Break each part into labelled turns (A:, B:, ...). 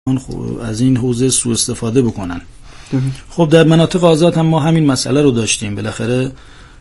A: از این حوزه سوء استفاده بکنن. خب در مناطق آزاد هم ما همین مسئله رو داشتیم. بالاخره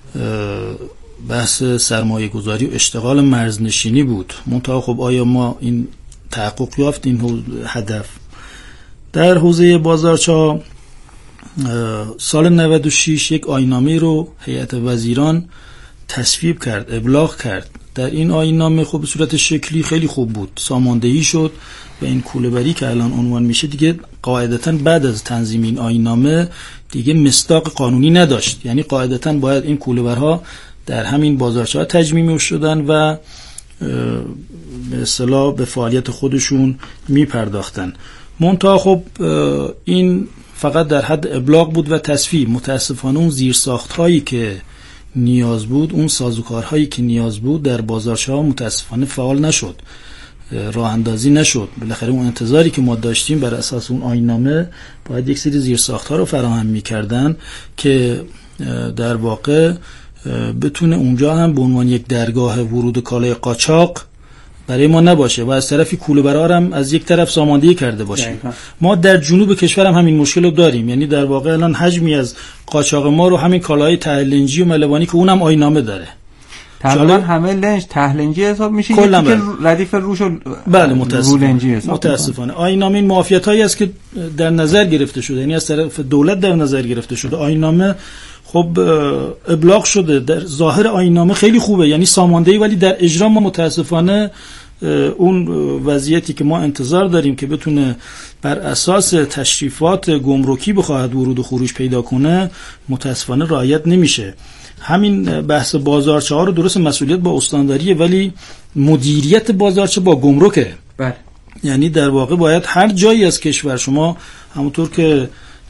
A: بحث سرمایه گذاری و اشتغال مرزنشینی بود. منتها خب آیا ما این تحقق یافت این هدف؟ در حوزه بازارچا سال 96 یک آیین‌نامه رو هیئت وزیران تصویب کرد، ابلاغ کرد. در این آیین‌نامه خب به صورت شکلی خیلی خوب بود، ساماندهی شد و این کوله‌بری که الان عنوان میشه دیگه قاعدتاً بعد از تنظیم این آیین‌نامه دیگه مصداق قانونی نداشت. یعنی قاعدتاً باید این کوله‌برها در همین بازارچه‌ها تجمیم شدن و به اصطلاح به فعالیت خودشون میپرداختن. منتها خب این فقط در حد ابلاغ بود و تصویب. متاسفانه اون زیرساخت‌هایی که نیاز بود، اون سازوکارهایی که نیاز بود در بازارچه‌ها متاسفانه فعال نشد، راه اندازی نشد. بالاخره اون انتظاری که ما داشتیم بر اساس اون آیین‌نامه باید یک سری زیرساخت‌ها رو فراهم می‌کردن که در واقع بتونه اونجا هم به عنوان یک درگاه ورود کالای قاچاق برای ما نباشه و از طرفی کوله‌برها هم از یک طرف ساماندهی کرده باشه. ما در جنوب کشور هم همین مشکل رو داریم. یعنی در واقع الان حجمی از قاچاق ما رو همین کالای ته‌لنجی و ملوانی که اونم آیین‌نامه داره،
B: تقریبا همه لنج ته‌لنجی حساب میشه، یکی که ردیف روش و
A: بله متاسفانه آیین‌نامه این معافیتایی است که در نظر گرفته شده، یعنی از طرف دولت در نظر گرفته شده. آیین‌نامه خب ابلاغ شده، در ظاهر آیین‌نامه خیلی خوبه، یعنی ساماندهی، ولی در اجرا ما متاسفانه اون وضعیتی که ما انتظار داریم که بتونه بر اساس تشریفات گمرکی بخواهد ورود و خروج پیدا کنه متاسفانه رعایت نمیشه. همین بحث بازارچه ها رو درست مسئولیت با استانداریه، ولی مدیریت بازارچه با گمرکه.
B: بله.
A: یعنی در واقع باید هر جایی از کشور، شما همونطور که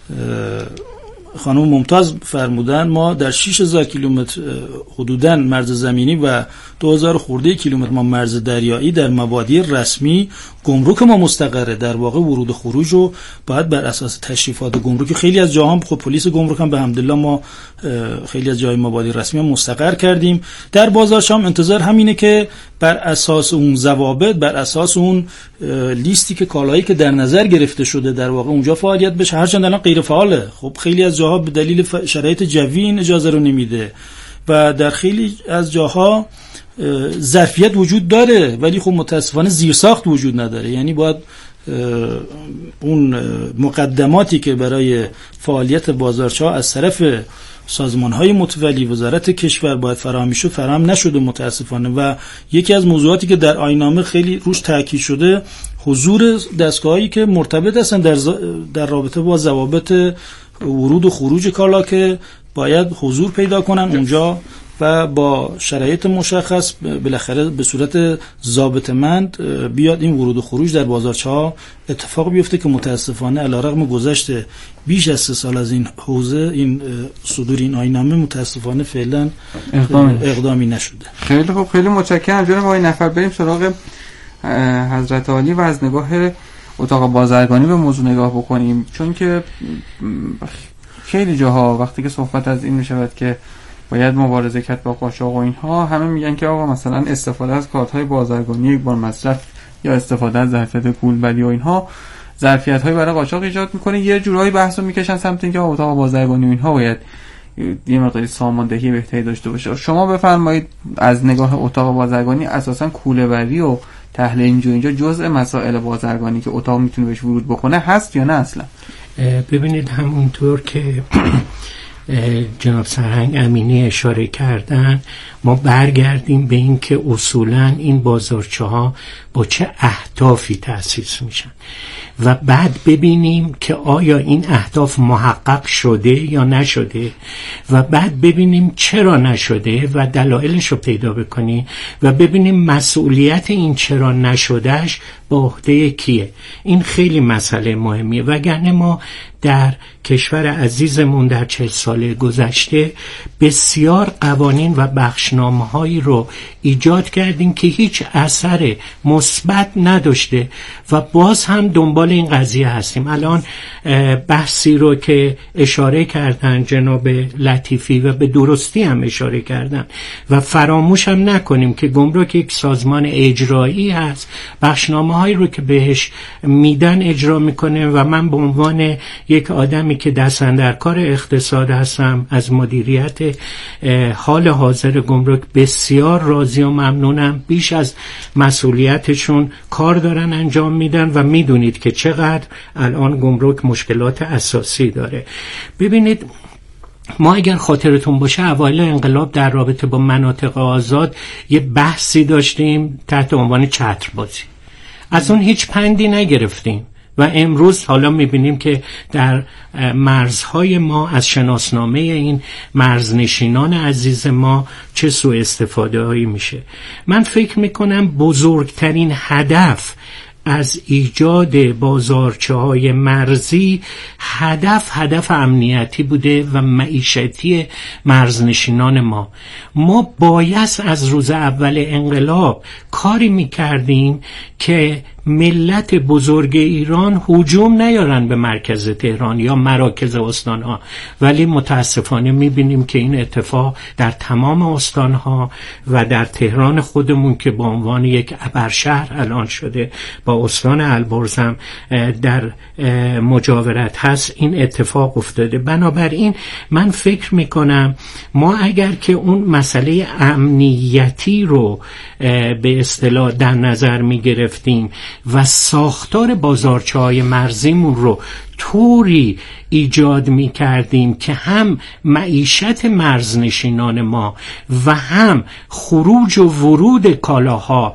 A: خانم ممتاز فرمودن، ما در 6000 کیلومتر حدوداً مرز زمینی و 2000 خورده کیلومتر ما مرز دریایی در مبادی رسمی گمرک ما مستقره. در واقع ورود و خروج رو باید بر اساس تشریفات گمرکی، خیلی از جاها خب پلیس گمرک هم به حمدالله ما خیلی از جای مبادی رسمی هم مستقر کردیم. در بازارچه هم انتظار همینه که بر اساس اون ضوابط، بر اساس اون لیستی که کالایی که در نظر گرفته شده در واقع اونجا فعالیت بشه. هرچند الان غیر فعاله، خب خیلی از جاها به دلیل شرایط جوی این اجازه رو نمیده و در خیلی از جاها ظرفیت وجود داره ولی خب متاسفانه زیرساخت وجود نداره. یعنی باید اون مقدماتی که برای فعالیت بازارچه‌ها از طرف سازمان‌های متولی وزارت کشور باید فراهم شد فراهم نشده متاسفانه. و یکی از موضوعاتی که در آیین‌نامه خیلی روش تاکید شده حضور دستگاهایی که مرتبط هستن در رابطه با ضوابط ورود و خروج کالا که باید حضور پیدا کنن اونجا و با شرایط مشخص بالاخره به صورت ضابطه‌مند بیاد این ورود و خروج در بازارچه‌ها اتفاق بیفته که متاسفانه علیرغم گذشت بیش از 3 سال از این حوزه، این صدور این آیین‌نامه، متاسفانه فعلا اقدامی نشده.
B: خیلی خوب، خیلی متشکرم جناب آقای نفر. بریم سراغ حضرت عالی و از نگاه اتاق بازرگانی به موضوع نگاه بکنیم، چون که خیلی جاها وقتی که صحبت از این میشود که باید مبارزه کرد با قاچاق و اینها، همه میگن که آقا مثلا استفاده از کارت‌های بازرگانی یک بار مصرف یا استفاده از ظرفیت کولبری و اینها ظرفیت‌های برای قاچاق ایجاد میکنه. یه جورایی بحثو میکشن سمت اینکه اتاق بازرگانی و اینها باید یه مقداری ساماندهی بهتری داشته باشه. شما بفرمایید از نگاه اتاق بازرگانی اساساً کوله‌بری و ته‌لنجی و اینجا جزء مسائل بازرگانی که اتاق میتونه بهش ورود بکنه هست یا نه اصلا؟
C: ببینید همونطور که جناب سرهنگ امینی اشاره کردن، ما برگردیم به این که اصولاً این بازارچه‌ها با چه اهدافی تأسیس میشن و بعد ببینیم که آیا این اهداف محقق شده یا نشده و بعد ببینیم چرا نشده و دلایلش رو پیدا بکنیم و ببینیم مسئولیت این چرا نشدهش به عهده کیه. این خیلی مسئله مهمیه، وگرنه ما در کشور عزیزمون در 40 سال گذشته بسیار قوانین و بخشنامه‌هایی رو ایجاد کردیم که هیچ اثر مثبت نداشته و باز هم دنبال این قضیه هستیم. الان بحثی رو که اشاره کردن جناب لطیفی و به درستی هم اشاره کردن و فراموش هم نکنیم که گمرک یک سازمان اجرایی هست، بخشنامه هایی رو که بهش میدن اجرا میکنه و من به عنوان یک آدمی که دست اندر کار اقتصاد هستم از مدیریت حال حاضر گمرک بسیار راضی و ممنونم. بیش از مسئولیتشون کار دارن انجام میدن و میدونید که چقدر الان گمرک مشکلات اساسی داره. ببینید ما اگر خاطرتون باشه اوایل انقلاب در رابطه با مناطق آزاد یه بحثی داشتیم تحت عنوان چتربازی، از اون هیچ پندی نگرفتیم و امروز حالا میبینیم که در مرزهای ما از شناسنامه این مرزنشینان عزیز ما چه سوء استفاده هایی میشه. من فکر میکنم بزرگترین هدف از ایجاد بازارچه‌های مرزی هدف امنیتی بوده و معیشتی مرزنشینان ما باید از روز اول انقلاب کاری میکردیم که ملت بزرگ ایران هجوم نیارن به مرکز تهران یا مراکز استانها، ولی متاسفانه میبینیم که این اتفاق در تمام استانها و در تهران خودمون که به عنوان یک ابرشهر الان شده با استان البرز هم در مجاورت هست این اتفاق افتاده. بنابراین من فکر میکنم ما اگر که اون مسئله امنیتی رو به اصطلاح در نظر میگرفتیم و ساختار بازارچه‌های مرزیمون رو طوری ایجاد می کردیم که هم معیشت مرزنشینان ما و هم خروج و ورود کالاها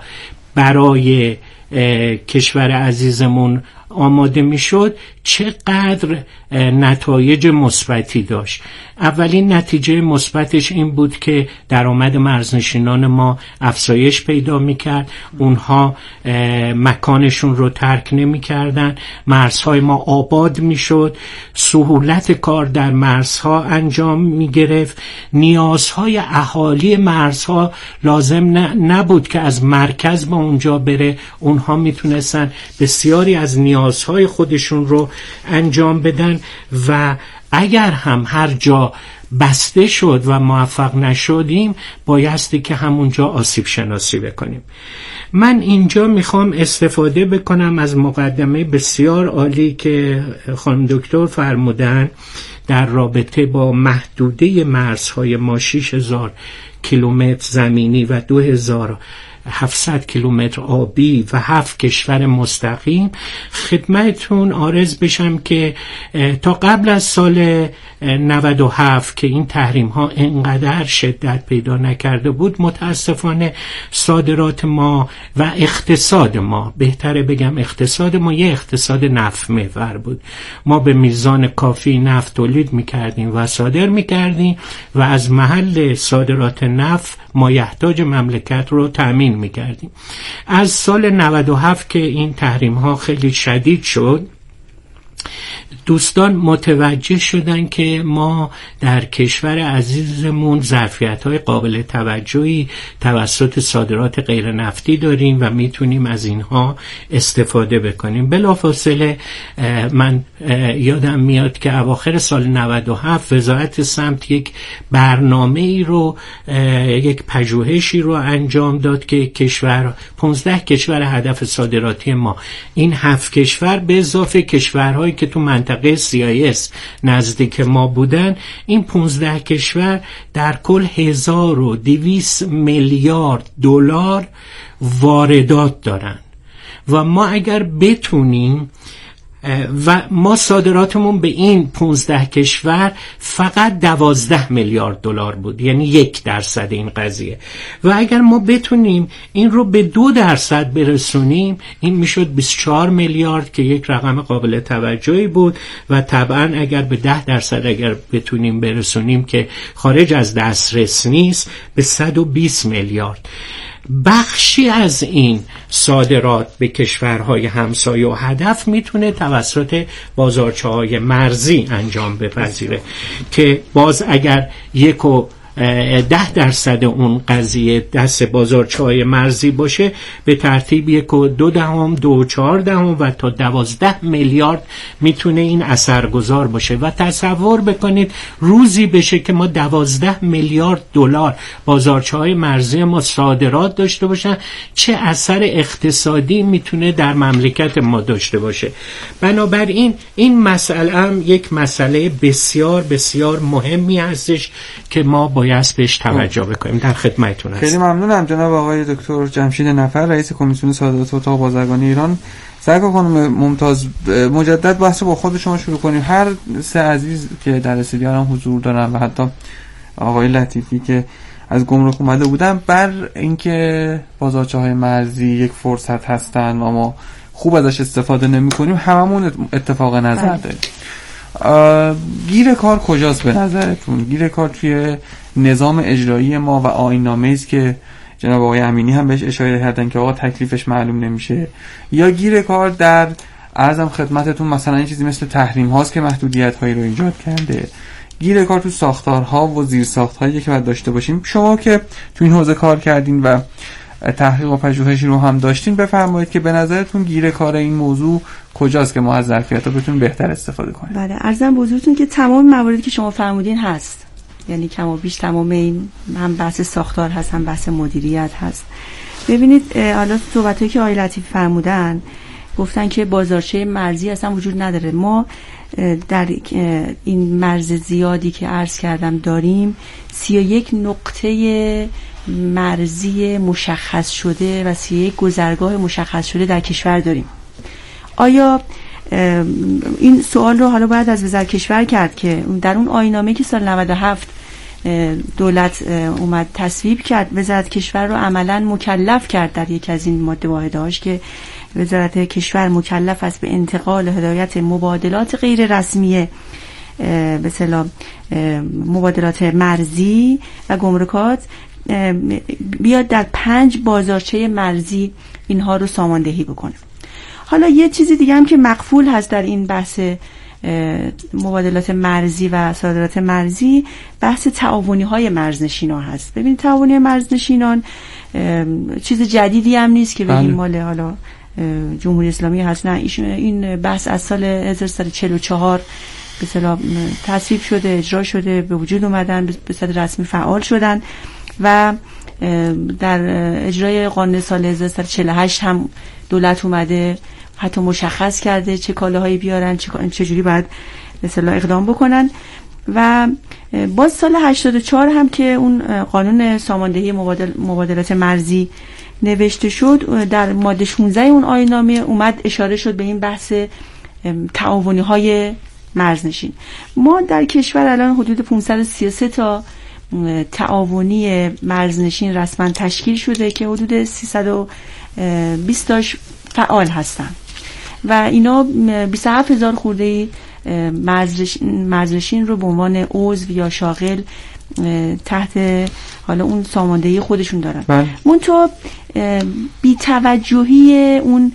C: برای کشور عزیزمون آماده می شد، چقدر نتایج مثبتی داشت. اولین نتیجه مثبتش این بود که درآمد مرزنشینان ما افزایش پیدا می‌کرد، اونها مکانشون رو ترک نمی‌کردن، مرزهای ما آباد می‌شد، سهولت کار در مرزها انجام می‌گرفت، نیازهای اهالی مرزها لازم نبود که از مرکز به اونجا بره، اونها میتونستن بسیاری از نیازهای خودشون رو انجام بدن و اگر هم هر جا بسته شد و موفق نشدیم بایستی که همونجا آسیب شناسی بکنیم. من اینجا میخوام استفاده بکنم از مقدمه بسیار عالی که خانم دکتر فرمودن در رابطه با محدوده مرزهای ما 6000 کیلومتر زمینی و 2700 کیلومتر آبی و 7 کشور مستقیم. خدمتتون عرض بشم که تا قبل از سال 97 که این تحریم ها انقدر شدت پیدا نکرده بود، متاسفانه صادرات ما و اقتصاد ما، بهتره بگم اقتصاد ما یه اقتصاد نفت محور بود. ما به میزان کافی نفت تولید میکردیم و صادر میکردیم و از محل صادرات نفت مایحتاج مملکت رو تأمین میکردیم. از سال 97 که این تحریم ها خیلی شدید شد، دوستان متوجه شدن که ما در کشور عزیزمون ظرفیت‌های قابل توجهی توسط صادرات غیر نفتی داریم و میتونیم از اینها استفاده بکنیم. بلافاصله من یادم میاد که اواخر سال 97 وزارت سمت یک برنامه‌ای رو، یک پژوهشی رو انجام داد که 15 کشور هدف صادراتی ما، این 7 کشور به اضافه کشورهایی که تو منطقه CIS نزدیک ما بودن، این 15 کشور در کل 1200 میلیارد دلار واردات دارن و ما اگر بتونیم و ما صادراتمون به این 15 کشور فقط 12 میلیارد دلار بود، یعنی 1% این قضیه، و اگر ما بتونیم این رو به 2% برسونیم این میشد 24 میلیارد که یک رقم قابل توجهی بود و طبعا اگر به 10% اگر بتونیم برسونیم که خارج از دسترس نیست به 120 میلیارد. بخشی از این صادرات به کشورهای همسایه و هدف میتونه توسط بازارچه‌های مرزی انجام بپذیره که باز اگر 10% اون قضیه دست بازارچه‌های مرزی باشه، به ترتیب 1.2 2.4 و تا 12 میلیارد میتونه این اثرگذار باشه. و تصور بکنید روزی بشه که ما 12 میلیارد دلار بازارچه‌های مرزی ما صادرات داشته باشن، چه اثر اقتصادی میتونه در مملکت ما داشته باشه. بنابراین این مسئله هم یک مسئله بسیار بسیار مهمی هستش که ما باید بهش توجه بکنیم. در خدمتتون هستم.
B: خیلی ممنونم جناب آقای دکتر جمشید نفر، رئیس کمیسیون صادرات اتاق بازرگانی ایران. سعی خانم ممتاز، مجدد بحث با خود شما شروع کنیم. هر سه عزیز که در استودیو هم حضور دارن و حتی آقای لطیفی که از گمرک اومده بودن، بر اینکه بازارچه‌های مرزی یک فرصت هستن و ما خوب ازش استفاده نمی‌کنیم، هممون اتفاق نظر داریم. گیر کار کجاست به نظرتون؟ گیر کار توی نظام اجرایی ما و آیین‌نامه‌ای است که جناب آقای امینی هم بهش اشاره کردن که آقا تکلیفش معلوم نمیشه، یا گیر کار در عرضم خدمتتون مثلا این چیزی مثل تحریم هاست که محدودیت هایی رو ایجاد کرده، گیر کار تو ساختارها و زیر ساخت‌هایی که باید داشته باشیم؟ شما که تو این حوزه کار کردین و تحقیق و پژوهشی رو هم داشتین، بفرمایید که به نظرتون گیر کار این موضوع کجاست که ما از ظرفیت‌ها بتونیم بهتر استفاده کنیم؟
D: بله، عرضم به حضورتون که تمام مواردی که شما فرمودین هست، یعنی کم و بیش تمام این، هم بحث ساختار هست هم بحث مدیریت هست. ببینید حالا صحبتایی که آقای لطیفی فرمودن، گفتن که بازارچه مرزی اصلا وجود نداره. ما در این مرز زیادی که عرض کردم داریم 31 نقطه مرزی مشخص شده و 31 گذرگاه مشخص شده در کشور داریم. آیا این سوال رو حالا باید از وزارت کشور کرد که در اون آیین‌نامه‌ای که سال 97 دولت اومد تصویب کرد، وزارت کشور رو عملاً مکلف کرد در یک از این ماده واحده‌هاش که وزارت کشور مکلف است به انتقال هدایت مبادلات غیر رسمی، به اصطلاح مبادلات مرزی و گمرکات، بیاد در 5 بازارچه مرزی اینها رو ساماندهی بکنه. حالا یه چیزی دیگه هم که مقفول هست در این بحث مبادلات مرزی و صادرات مرزی، بحث تعاونی های مرزنشینان هست. ببینید تعاونی مرزنشینان چیز جدیدی هم نیست که بگیم مال حالا جمهوری اسلامی هست، نه، این بحث از سال 1344 به اصطلاح تصویب شده، اجرا شده، به وجود اومدن، به صورت رسمی فعال شدن و در اجرای قانون سال 1348 هم دولت اومده حتی مشخص کرده چه کالاهایی بیارن، چه جوری باید به اصطلاح اقدام بکنن. و باز سال 84 هم که اون قانون ساماندهی مبادلات مرزی نوشته شد، در ماده 16 اون آیین‌نامه اومد اشاره شد به این بحث تعاونی های مرزنشین. ما در کشور الان حدود 533 تا تعاونی مرزنشین رسما تشکیل شده که حدود 320 تاش فعال هستن و اینا 27,000 خورده مرزنشین رو به عنوان عضو یا شاغل تحت حالا اون ساماندهی خودشون دارن. منتها بی توجهی اون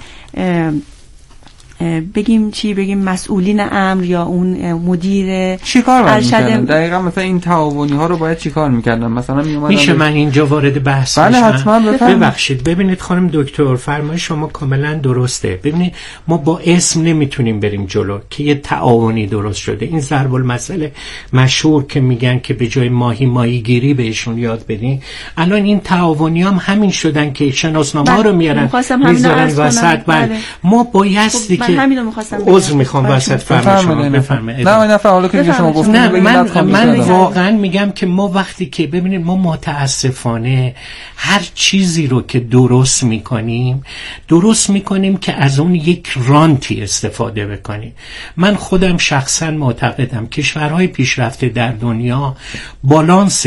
D: بگیم مسئولین امر یا اون مدیر
B: چیکار می‌کردن؟ دقیقاً مثلا این تعاونی ها رو باید چیکار می‌کردن؟ مثلا
C: میشه من اینجا وارد بحث
B: بله حتما
C: ببخشید. ببینید خانم دکتر، فرمایش شما کاملا درسته. ببینید ما با اسم نمیتونیم بریم جلو که یه تعاونی درست شده. این ضرب المثل مشهور که میگن که به جای ماهیگیری بهشون یاد بدین، الان این تعاونی هم همین شدن که شناسنامه ها رو میارن میذارن وسط. بله ما بایستی که عذر میخوام وسط
B: بفرمایید. نه حالا که شما گفتید
C: من واقعا میگم که ما وقتی که ببینید ما متاسفانه هر چیزی رو که درست میکنیم که از اون یک رانتی استفاده بکنیم. من خودم شخصا معتقدم کشورهای پیشرفته در دنیا بالانس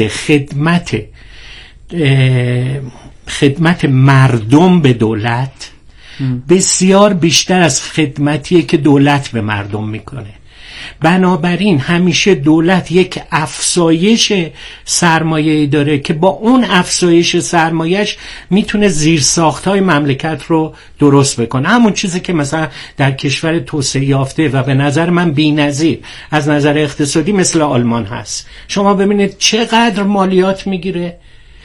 C: خدمت مردم به دولت بسیار بیشتر از خدمتیه که دولت به مردم میکنه. بنابراین همیشه دولت یک افزایش سرمایه‌ای داره که با اون افزایش سرمایه‌اش میتونه زیرساخت‌های مملکت رو درست بکنه. همون چیزی که مثلا در کشور توسعه یافته و به نظر من بی‌نظیر از نظر اقتصادی مثل آلمان هست. شما ببینید چقدر مالیات میگیره،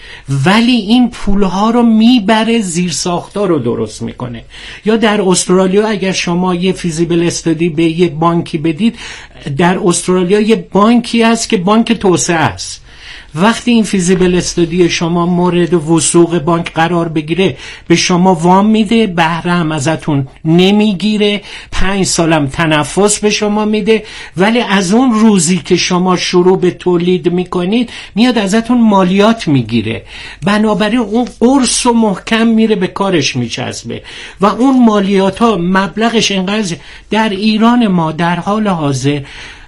C: ولی این پولها رو میبره زیرساخت‌ها رو درست میکنه. یا در استرالیا اگر شما یه فیزیبل استادی به یه بانکی بدید، در استرالیا یه بانکی هست که بانک توسعه است. وقتی این فیزیبل استادی شما مورد وثوق بانک قرار بگیره، به شما وام میده، بهره هم ازتون نمیگیره، 5 سالم تنفس به شما میده، ولی از اون روزی که شما شروع به تولید میکنید میاد ازتون مالیات میگیره. بنابراین اون قرص و محکم میره به کارش میچسبه و اون مالیات ها مبلغش اینقدر. در ایران ما در حال حاضر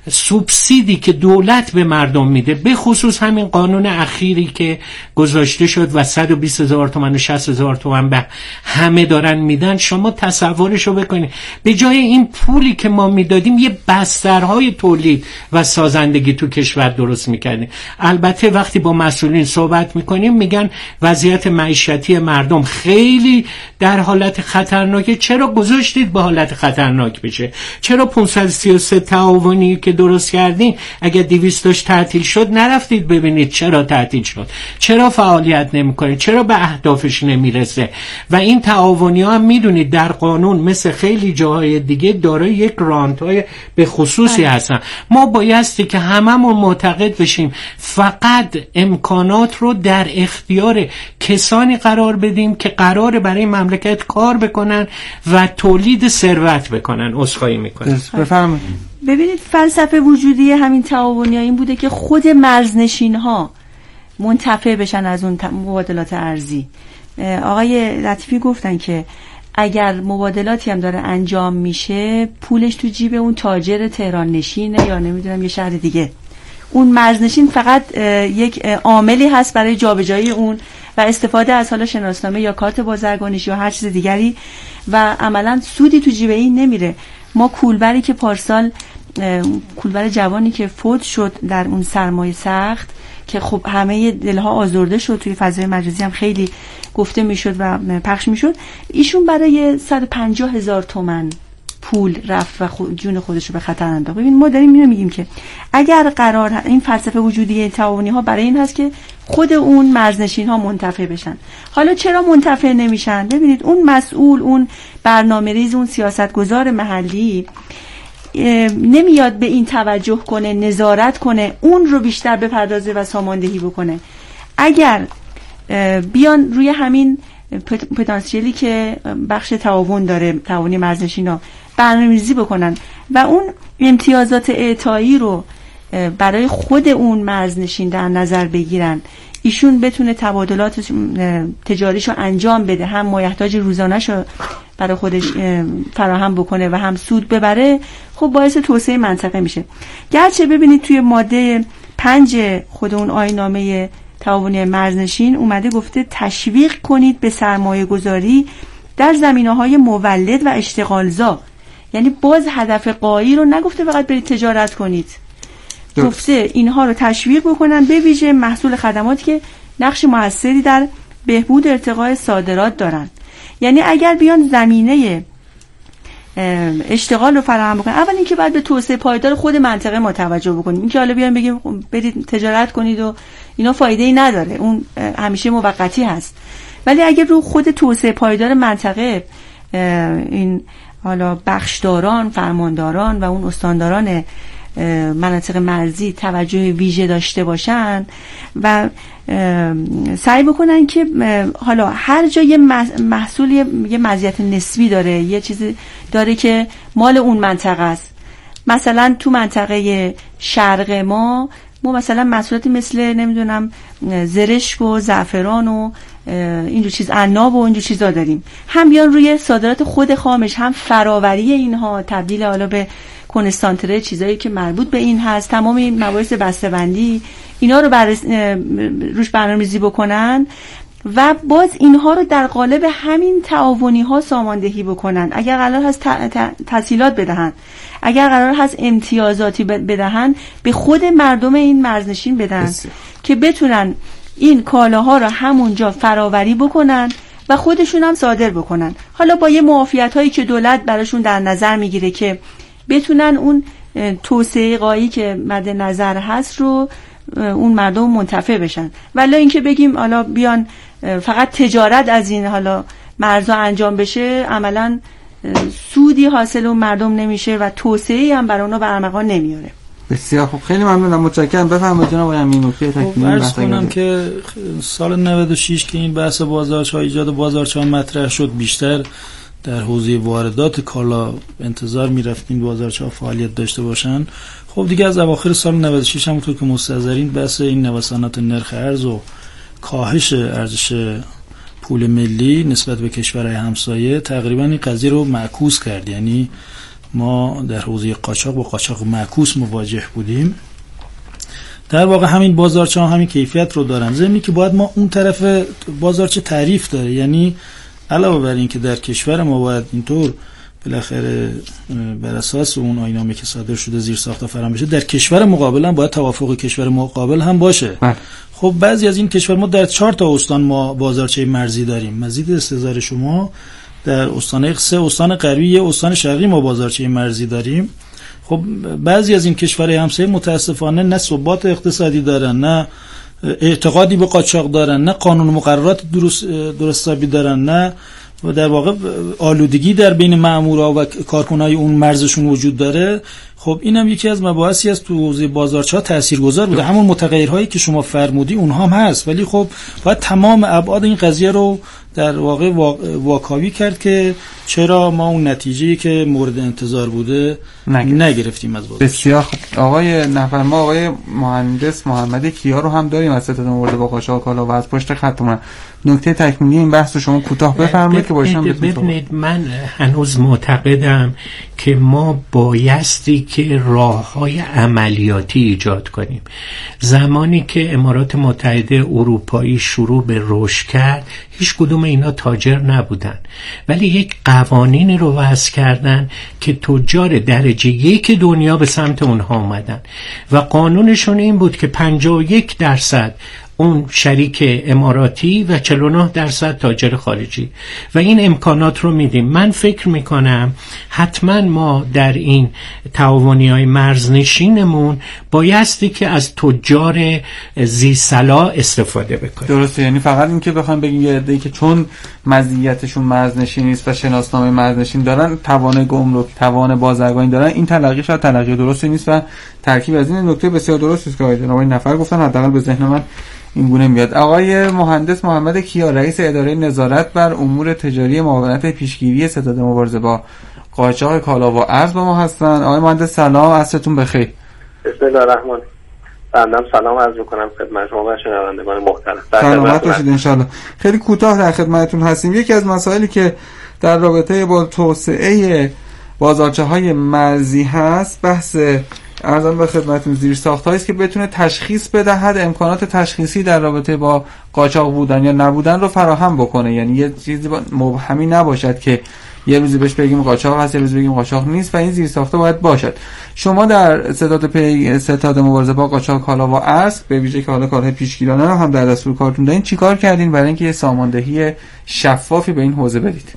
C: سوبسیدی که دولت به مردم میده، به خصوص همین قانون اخیری که گذاشته شد و 120,000 تومان و 60,000 تومان به همه دارن میدن، شما تصورشو بکنید به جای این پولی که ما میدادیم یه بسترهای تولید و سازندگی تو کشور درست میکردیم. البته وقتی با مسئولین صحبت میکنیم میگن وضعیت معیشتی مردم خیلی در حالت خطرناکه. چرا گذاشتید به حالت خطرناک بشه؟ چرا 533 تعاونی که درست کردین اگه 200 تعطیل شد نرفتید ببینید چرا تعطیل شد، چرا فعالیت نمیکنه، چرا به اهدافش نمیرسه؟ و این تعاونی ها هم میدونید در قانون مثل خیلی جاهای دیگه دارای یک رانت‌های به خصوصی هستن. ما بایستی که هممون معتقد بشیم فقط امکانات رو در اختیار کسانی قرار بدیم که قراره برای مملکت کار بکنن و تولید ثروت بکنن. عذرخواهی میکنم.
B: بفرمایید.
D: ببینید فلسفه وجودی همین تعاونی‌ها این بوده که خود مرزنشین‌ها منتفع بشن از اون مبادلات ارزی. آقای لطیفی گفتن که اگر مبادلاتی هم داره انجام میشه پولش تو جیب اون تاجر تهران نشینه یا نمیدونم یه شهر دیگه. اون مرزنشین فقط یک عاملی هست برای جابجایی اون و استفاده از حالا شناسنامه یا کارت بازرگانیش یا هر چیز دیگری و عملا سودی تو جیب این نمیره. ما کولبری که پارسال کولبر جوانی که فوت شد در اون سرمایه سخت که خب همه دلها آزرده شد، توی فضای مجازی هم خیلی گفته میشد و پخش میشد، ایشون برای 150,000 تومان پول رفت و جون خودش رو به خطر انداخت. ببین ما داریم اینو میگیم که اگر قرار این فلسفه وجودی تعاونی ها برای این هست که خود اون مرزنشین ها منتفع بشن. حالا چرا منتفع نمیشن؟ ببینید اون مسئول، اون برنامه‌ریز، اون سیاستگزار محلی نمیاد به این توجه کنه، نظارت کنه، اون رو بیشتر بپردازه و ساماندهی بکنه. اگر بیان روی همین پتانسیلی که بخش تعاون داره، تعاونی مرزنشینا، برنامه‌ریزی بکنن و اون امتیازات اعطایی رو برای خود اون مرزنشین در نظر بگیرن، ایشون بتونه تبادلات تجاریشو انجام بده، هم مایحتاج روزانه‌شو برای خودش فراهم بکنه و هم سود ببره، خب باعث توسعه منطقه میشه. گرچه ببینید توی ماده 5 خود اون آیین‌نامه تعاونی مرزنشین اومده گفته تشویق کنید به سرمایه گذاری در زمینه‌های مولد و اشتغالزا. یعنی باز هدف غایی رو نگفته فقط برید تجارت کنید، گفته اینها رو تشویق بکنن، به ویژه محصول خدماتی که نقش موثری در بهبود ارتقای صادرات دارن. یعنی اگر بیان زمینه اشتغال رو فراهم بکنن، اول اینکه باید به توسعه پایدار خود منطقه ما توجه بکنیم. اینکه حالا بیان بگیم برید تجارت کنید و اینا فایده‌ای نداره، اون همیشه موقتی هست. ولی اگر رو خود توسعه پایدار منطقه این حالا بخشداران، فرمانداران و اون استانداران مناطق مرزی توجه ویژه داشته باشن و سعی بکنن که حالا هر جا یه محصول یه مزیت نسبی داره، یه چیزی داره که مال اون منطقه است. مثلا تو منطقه شرق ما مثلا محصولاتی مثل نمیدونم زرشک و زعفران و اینجور چیز، عناب و اینجور چیزا داریم. هم بیان روی صادرات خود خامش، هم فراوری اینها، تبدیل حالا به کنستانتره، چیزایی که مربوط به این هست، تمام این مباحث بسته‌بندی اینا رو روش برنامه‌ریزی بکنن. و باز اینها رو در قالب همین تعاونی ها ساماندهی بکنن. اگر قرار هست تسهیلات بدهن، اگر قرار هست امتیازاتی بدهن، به خود مردم این مرزنشین بدن که بتونن این کالاها رو همونجا فراوری بکنن و خودشون هم صادر بکنن، حالا با یه معافیت هایی که دولت براشون در نظر میگیره که بتونن اون توسعه قایی که مد نظر هست رو اون مردم منتفع بشن. ولی اینکه بگیم حالا بیان فقط تجارت از این حالا مرزا انجام بشه، عملا سودی حاصل اون مردم نمیشه و توسعه‌ای هم برای اونا به ارمغان نمیاره.
B: بسیار خوب، خیلی ممنونم، متشکرم. بفرمایید جناب آقای امینی نکته تکمیلی
A: عرض کنم که سال 96 که این بحث بازارچه‌ها، ایجاد بازارچه‌ها مطرح شد، بیشتر در حوزه واردات کالا انتظار می‌رفتیم بازارچه‌ها فعالیت داشته باشن. خب دیگه از اواخر سال 96 همونطور که مستحضرین بحث این نوسانات نرخ ارز و کاهش ارزش پول ملی نسبت به کشورهای همسایه تقریبا این قضیه رو معکوس کرد. یعنی ما در حوزه قاچاق با قاچاق معکوس مواجه بودیم. در واقع همین بازارچه ها همین کیفیت رو دارن، ضمنی که باید ما اون طرف بازارچه تعریف داره. یعنی علاوه بر این که در کشور ما باید اینطور بالاخره بر اساس اون آیین‌نامه که صادر شده زیر ساخت فرام بشه، در کشور مقابل هم باید توافق کشور مقابل هم باشه. خب بعضی از این کشور ما در 4 تا استان ما بازارچه مرزی داریم. مزید استحضار شما در استان 3 استان غربی، 1 استان شرقی ما بازارچه مرزی داریم. خب بعضی از این کشورهای همسایه متاسفانه نه ثبات اقتصادی دارن، نه اعتقادی به قاچاق دارن، نه قانون و مقررات درستابی دارن، نه و در واقع آلودگی در بین مأمورا و کارکنای اون مرزشون وجود داره. خب اینم یکی از مباحثی است تو حوزه بازارچه‌ها تاثیرگذار بوده. همون متغیرهایی که شما فرمودی اونها هم هست، ولی خب باید تمام ابعاد این قضیه رو در واقع واکاوی کرد که چرا ما اون نتیجه‌ای که مورد انتظار بوده نگرفتیم از بازارچه.
B: بسیار خوب. آقای نفرما، آقای مهندس محمد کیا رو هم داریم از ستاد مورد با قاچاق کالا و از پشت خطمون. نکته تکمیلی این بحث رو شما کوتاه بفرمایید که باشم.
C: ببینید من هنوز معتقدم که ما بایستی که راه‌های عملیاتی ایجاد کنیم. زمانی که امارات متحده اروپایی شروع به رشد کرد، هیچ کدوم اینا تاجر نبودن، ولی یک قوانینی رو وضع کردن که تجار درجه 1 دنیا به سمت اونها اومدن و قانونشون این بود که 51% اون شریک اماراتی و 49% تاجر خارجی و این امکانات رو میدیم. من فکر میکنم حتما ما در این تعاونی‌های مرزنشینمون بایستی که از تجار ذی‌صلاح استفاده بکنیم.
B: درسته، یعنی فقط این که بخوام بگیم یه عده‌ای که چون مزیتشون مرزنشین نیست و شناسنامه مرزنشین دارن، توان گمرک، توان بازرگانی دارن، این تلقی شاید تلقی درستی نیست و ترکیب از این نکته بسیار درستی است که آقای جناب نفر گفتن، حداقل به ذهن من این گونه میاد. آقای مهندس محمد کیا، رئیس اداره نظارت بر امور تجاری معاونت پیشگیری ستاد مبارزه با قاچاق کالا و ارز با ما هستن. آقای مهندس سلام، عصرتون بخیر.
E: بسم الله الرحمن الرحیم. سلام عرض می‌کنم خدمت شما و شنوندگان محترم.
B: سلامت باشید ان شاءالله. خیلی کوتاه در خدمتتون هستیم. یکی از مسائلی که در رابطه با توسعه بازارچه‌های مرزی هست، بحث ارزان به خدمتتون زیرساخت‌هایی است که بتونه تشخیص بدهد، امکانات تشخیصی در رابطه با قاچاق بودن یا نبودن رو فراهم بکنه. یعنی یه چیزی مبهمی نباشد که یه روزی بهش بگیم قاچاق هست، یه روزی بگیم قاچاق نیست و این زیرساخت‌ها باید باشد. شما در ستاد مبارزه با قاچاق کالا و ارز به ویژه که حالا کارهای پیشگیرانه رو هم در دستور کارتون دارین، چیکار کردین برای اینکه یه ساماندهی شفافی به این حوزه بدید؟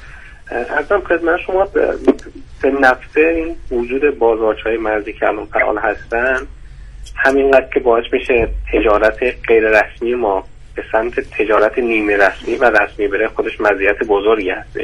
E: عرضم خدمت شما به نفع این وجود بازارچه‌های مرزی که الان فعال هستن، همینقدر که باعث میشه تجارت غیر رسمی ما به سمت تجارت نیمه رسمی و رسمی بره، خودش مزیت بزرگی هستش.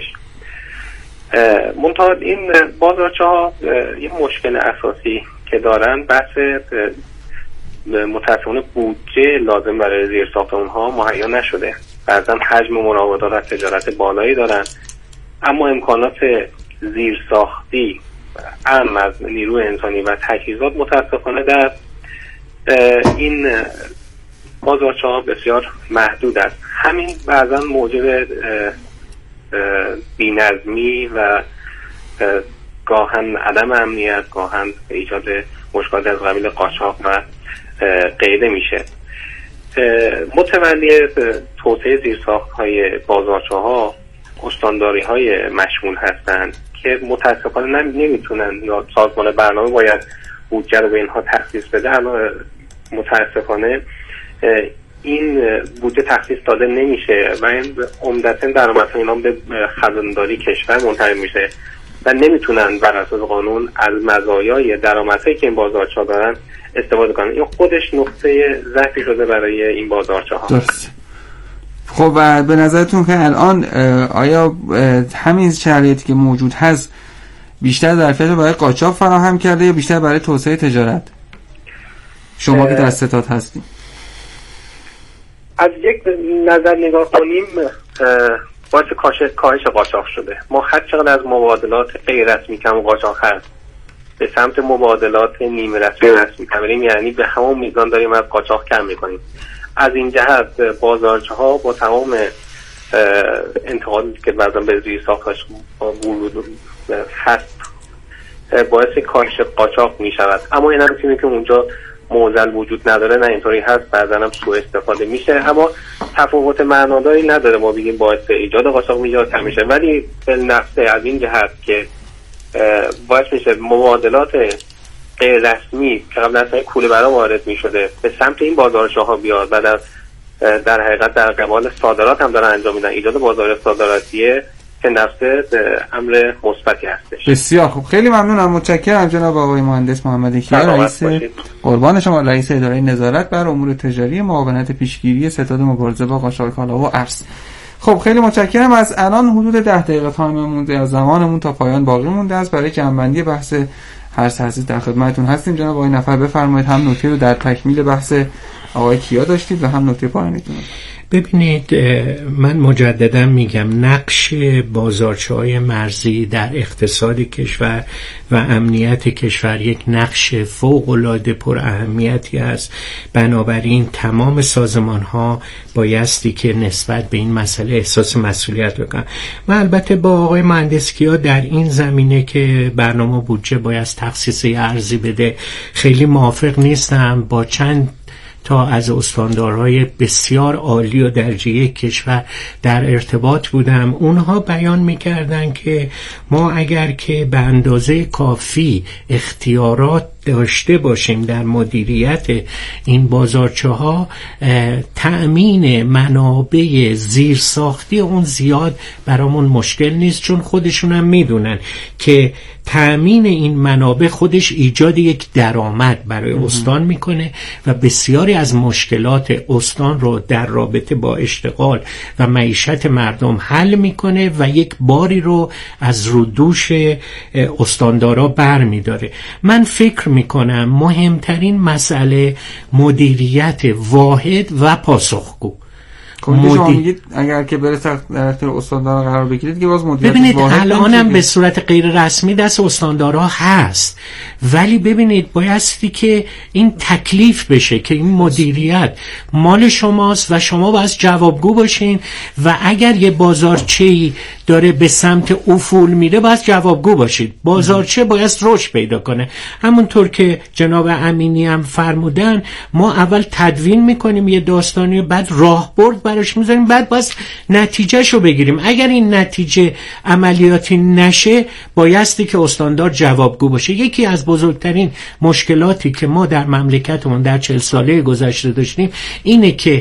E: منتها این بازارچه‌ها یه مشکل اساسی که دارن، بحث متأسفانه بودجه لازم برای زیرساخت اونها مهیا نشده. بعضا حجم مراودات و تجارت بالایی دارن، اما امکانات زیرساختی اهم از نیروی انسانی و تجهیزات متاسفانه در این بازارچه‌ها بسیار محدود است. همین بعضا موجب بی‌نظمی و گاهن عدم امنیت، گاهن ایجاد مشکلات از قبیل قاچاق و غیره میشه. متولی توسعه زیرساخت‌های بازارچه‌ها استانداری‌های مشمول هستند که متاسفانه نمیتونن، یا سازمان برنامه باید بودجه رو به اینها تخصیص بده، اما متاسفانه این بودجه تخصیص داده نمیشه و این عمدتاً درآمدهای اینا به خزانداری کشور منتقل میشه و نمیتونن بر اساس قانون از مزایای درآمدهایی که این بازارچه‌ها دارن استفاده کنن. این خودش نقطه ضعفی شده برای این بازارچه‌ها.
B: درست. خب و به نظرتون که الان آیا همین شرایطی که موجود هست بیشتر ظرفیت رو برای قاچاق فراهم کرده یا بیشتر برای توسعه تجارت؟ شما که در ستاد هستیم.
E: از یک نظر نگاه کنیم باعث کاهش قاچاق شده. ما هر چقدر از مبادلات غیر رسمی کم قاچاق هست به سمت مبادلات نیمه رسمی رسمی بریم، یعنی به همون میزان داریم از قاچاق کم میکنیم. از این جهت بازارچه‌ها با تمام انتقادی که بعضا به زیرساختش ورود هست باعث کاهش قاچاق میشود، اما این هم که اونجا معضل وجود نداره، نه اینطوری هست، بعضا هم سوء استفاده میشه، اما تفاوت معناداری نداره ما بگیم باعث ایجاد قاچاق میشه میشه، ولی بالنفس از این جهت که باعث میشه مبادلات غیر رسمی که قبلا از کوله برا وارد میشده به سمت این بازارچه‌ها بیاد و در حقیقت در قبال صادرات هم دارن انجام میدن، ایجاد بازار صادراتیه که نفسه امر مثبتی هستش.
B: بسیار خوب، خیلی ممنونم، متشکرم جناب آقای مهندس محمد کیا، رئیس قربان شما، رئیس اداره نظارت بر امور تجاری معاونت پیشگیری ستاد مبارزه با قاچاق کالا و ارز. خب خیلی متشکرم. از الان حدود 10 دقیقه تایممون از زمانمون تا پایان باقی مونده است برای جمع‌بندی بحث هر تحصیل در خدمتتون هستیم. جناب آقای نفر بفرمایید، هم نکته رو در تکمیل بحث آقای کیا داشتید و هم نکته پایانیتون.
C: ببینید، من مجددا میگم نقش بازارچه‌های مرزی در اقتصاد کشور و امنیت کشور یک نقش فوق‌العاده پر اهمیتی است. بنابراین تمام سازمان‌ها بایستی که نسبت به این مسئله احساس مسئولیت بکنن. من البته با آقای مهندس کیا در این زمینه که برنامه بودجه باید تخصیص ارزی بده خیلی موافق نیستم. با چند تا از استاندارهای بسیار عالی و درجه یک کشور در ارتباط بودم. اونها بیان میکردن که ما اگر که به اندازه کافی اختیارات داشته باشیم در مدیریت این بازارچه‌ها، تأمین منابع زیرساختی اون زیاد برامون مشکل نیست، چون خودشون هم میدونن که تأمین این منابع خودش ایجاد یک درآمد برای استان میکنه و بسیاری از مشکلات استان رو در رابطه با اشتغال و معیشت مردم حل میکنه و یک باری رو از رو دوش استاندارا بر میداره. من فکر میکنم مهمترین مسئله مدیریت واحد و پاسخگو.
B: شما میگید اگر که بره در اختیار استاندارا قرار بگیرید که باز مدیریت
C: ببینید
B: واحد
C: الانم به صورت غیر رسمی دست استاندارا هست، ولی ببینید بایستی که این تکلیف بشه که این مدیریت مال شماست و شما باید جوابگو باشین و اگر یه بازارچه‌ای داره به سمت افول میره باید جوابگو باشید. بازارچه باید رشد پیدا کنه. همونطور که جناب امینی هم فرمودن، ما اول تدوین میکنیم یه داستانی، بعد راهبرد براش میذاریم، بعد باید نتیجهشو بگیریم. اگر این نتیجه عملیاتی نشه بایستی که استاندار جوابگو باشه. یکی از بزرگترین مشکلاتی که ما در مملکتمون در 40 ساله گذشته داشتیم اینه که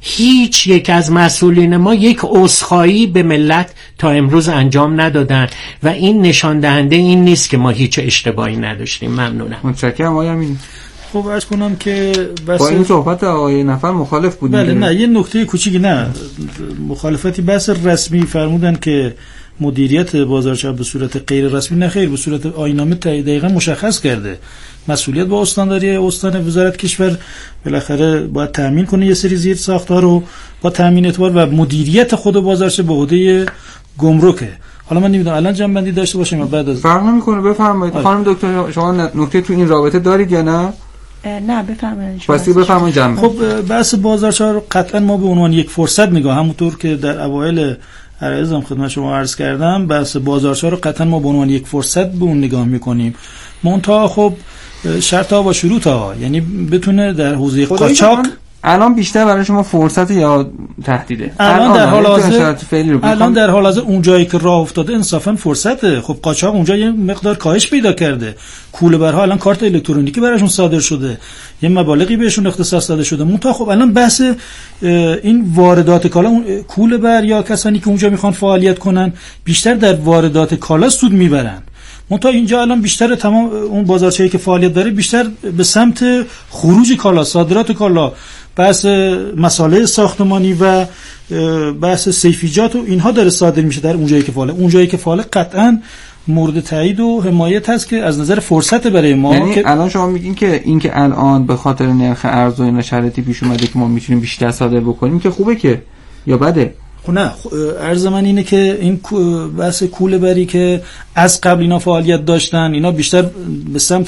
C: هیچ یک از مسئولین ما یک عذرخواهی به ملت تا امروز انجام ندادن و این نشان دهنده این نیست که ما هیچ اشتباهی نداشتیم. ممنونم.
B: متشکرم آقای امینی.
A: خب عرض کنم که بس
B: با این صحبت آقای نفر مخالف بودیم.
A: بله نه، یه نکته کوچیکی، نه مخالفتی بحث رسمی فرمودن که مدیریت بازارچه به صورت غیر رسمی، نه خیر، به صورت آیین‌نامه دقیقاً مشخص کرده. مسئولیت با استانداری استان وزارت کشور بالاخره باید تامین کنه یه سری زیر ساخت‌ها رو با تامین اعتبار و مدیریت خود بازارچه به عهده گمرکه. حالا من نمیدونم الان جنبندی داشته باشیم یا بعد از
B: فرق نمی‌کنه. بفرمایید خانم دکتر، شما نکته تو این رابطه دارید یا نه؟
D: نه بفرمایید.
B: واسه بفرمایید جنبندی.
A: خب بحث بازارچه رو قطعا ما به عنوان یک فرصت نگاه، همونطور که در اوایل عرضم خدمت شما عرض کردم، بحث بازارچه رو قطعا ما به عنوان یک فرصت به اون نگاه می‌کنیم. منتها خب شرط‌ها با شروط‌ها، یعنی بتونه در حوزه قاچاق
B: الان بیشتر برای شما فرصت یا تهدیده؟
A: الان در حال حاضر اون جایی که راه افتاده انصافا فرصته. خب قاچاق اونجا یه مقدار کاهش پیدا کرده، کوله‌برها الان کارت الکترونیکی براشون صادر شده، یه مبالغی بهشون اختصاص داده شده. منتها خب الان بحث این واردات کالا، کوله‌بر یا کسانی که اونجا میخوان فعالیت کنن بیشتر در واردات کالا سود میبرن. منتها اینجا الان بیشتر تمام اون بازارچه‌ای که فعالیت داره بیشتر به سمت خروج کالا، صادرات کالا، بحث مسائل ساختمانی و بحث سیفیجات و اینها داره صادر میشه در اونجایی که فعاله. اونجایی که فعاله قطعاً مورد تایید و حمایت هست که از نظر فرصت برای ما.
B: یعنی
A: که
B: الان شما میگین که این که الان به خاطر نرخ ارز و این شرایطی پیش اومده که ما میتونیم بیشتر صادر بکنیم که خوبه که یا بده؟
A: نه، عرض من اینه که این بحث کوله‌بری که از قبل اینا فعالیت داشتن، اینا بیشتر به سمت